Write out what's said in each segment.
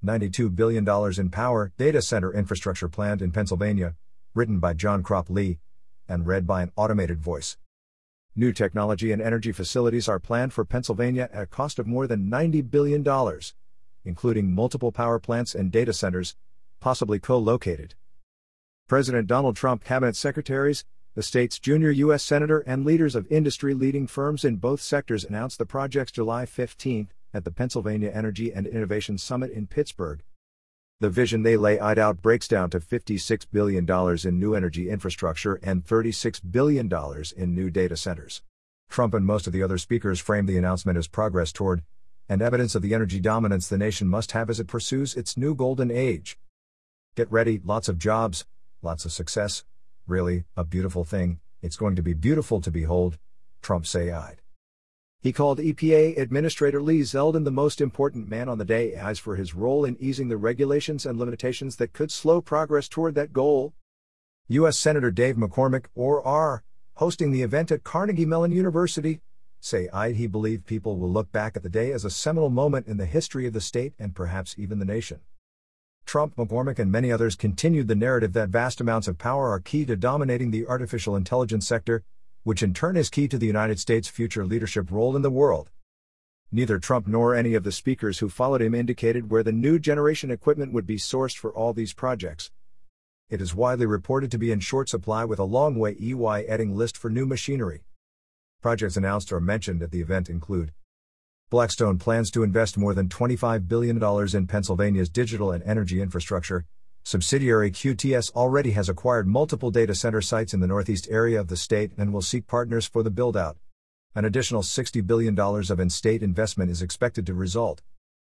$92 billion in power data center infrastructure planned in Pennsylvania, written by John Crop Lee, and read by an automated voice. New technology and energy facilities are planned for Pennsylvania at a cost of more than $90 billion, including multiple power plants and data centers, possibly co-located. President Donald Trump cabinet secretaries, the state's junior U.S. senator and leaders of industry-leading firms in both sectors announced the projects July 15 at the Pennsylvania Energy and Innovation Summit in Pittsburgh. The vision they laid out breaks down to $56 billion in new energy infrastructure and $36 billion in new data centers. Trump and most of the other speakers framed the announcement as progress toward, and evidence of the energy dominance the nation must have as it pursues its new golden age. Get ready, lots of jobs, lots of success. Really, a beautiful thing. It's going to be beautiful to behold, Trump said. He called EPA Administrator Lee Zeldin the most important man on the dais for his role in easing the regulations and limitations that could slow progress toward that goal. U.S. Senator Dave McCormick, hosting the event at Carnegie Mellon University, said he believed people will look back at the day as a seminal moment in the history of the state and perhaps even the nation. Trump, McCormick, and many others continued the narrative that vast amounts of power are key to dominating the artificial intelligence sector, which in turn is key to the United States' future leadership role in the world. Neither Trump nor any of the speakers who followed him indicated where the new generation equipment would be sourced for all these projects. It is widely reported to be in short supply with a long way adding list for new machinery. Projects announced or mentioned at the event include: Blackstone plans to invest more than $25 billion in Pennsylvania's digital and energy infrastructure. Subsidiary QTS already has acquired multiple data center sites in the northeast area of the state and will seek partners for the build-out. An additional $60 billion of in-state investment is expected to result.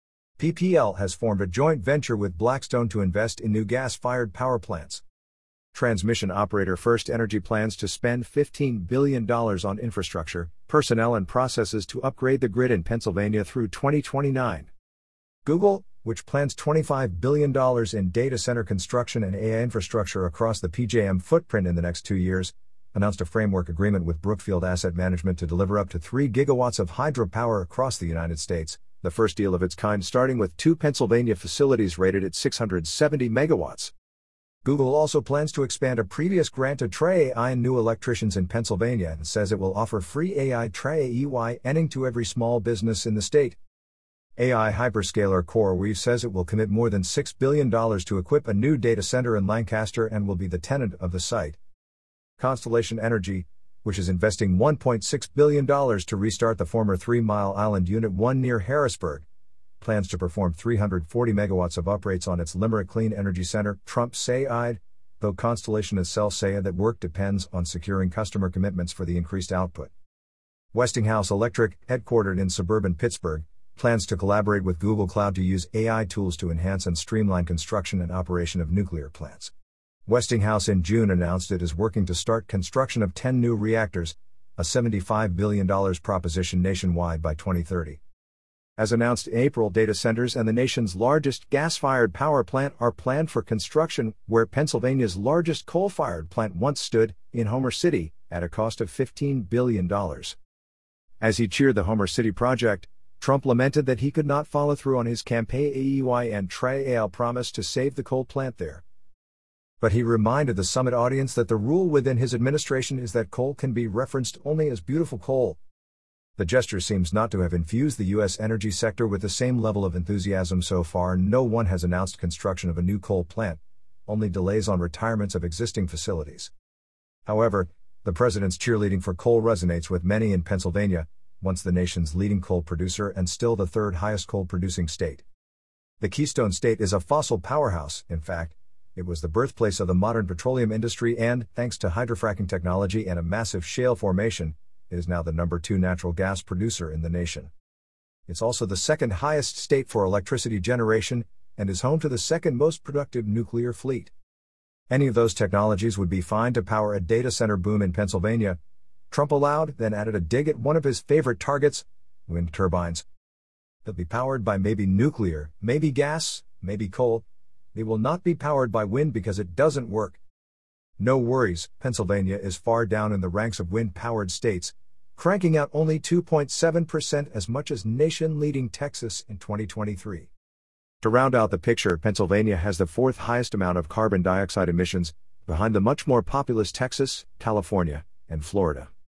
PPL has formed a joint venture with Blackstone to invest in new gas-fired power plants. Transmission operator First Energy plans to spend $15 billion on infrastructure, personnel and processes to upgrade the grid in Pennsylvania through 2029. Google, which plans $25 billion in data center construction and AI infrastructure across the PJM footprint in the next 2 years, announced a framework agreement with Brookfield Asset Management to deliver up to 3 gigawatts of hydropower across the United States, the first deal of its kind starting with 2 Pennsylvania facilities rated at 670 megawatts. Google also plans to expand a previous grant to AI and new electricians in Pennsylvania and says it will offer free AI training to every small business in the state. AI hyperscaler CoreWeave says it will commit more than $6 billion to equip a new data center in Lancaster and will be the tenant of the site. Constellation Energy, which is investing $1.6 billion to restart the former 3 Mile Island Unit 1 near Harrisburg, plans to perform 340 megawatts of upgrades on its Limerick Clean Energy Center, Trump said, though Constellation itself said that work depends on securing customer commitments for the increased output. Westinghouse Electric, headquartered in suburban Pittsburgh, plans to collaborate with Google Cloud to use AI tools to enhance and streamline construction and operation of nuclear plants. Westinghouse in June announced it is working to start construction of 10 new reactors, a $75 billion proposition nationwide by 2030. As announced in April, data centers and the nation's largest gas-fired power plant are planned for construction, where Pennsylvania's largest coal-fired plant once stood, in Homer City, at a cost of $15 billion. As he cheered the Homer City project, Trump lamented that he could not follow through on his campaign and trial promise to save the coal plant there. But he reminded the summit audience that the rule within his administration is that coal can be referenced only as beautiful coal. The gesture seems not to have infused the U.S. energy sector with the same level of enthusiasm so far. No one has announced construction of a new coal plant, only delays on retirements of existing facilities. However, the president's cheerleading for coal resonates with many in Pennsylvania, once the nation's leading coal producer and still the third highest coal-producing state. The Keystone State is a fossil powerhouse. In fact, it was the birthplace of the modern petroleum industry and, thanks to hydrofracking technology and a massive shale formation, it is now the number 2 natural gas producer in the nation. It's also the second highest state for electricity generation, and is home to the second most productive nuclear fleet. Any of those technologies would be fine to power a data center boom in Pennsylvania, Trump allowed, then added a dig at one of his favorite targets, wind turbines. They'll be powered by maybe nuclear, maybe gas, maybe coal. They will not be powered by wind because it doesn't work. No worries, Pennsylvania is far down in the ranks of wind-powered states, cranking out only 2.7% as much as nation-leading Texas in 2023. To round out the picture, Pennsylvania has the fourth highest amount of carbon dioxide emissions, behind the much more populous Texas, California, and Florida.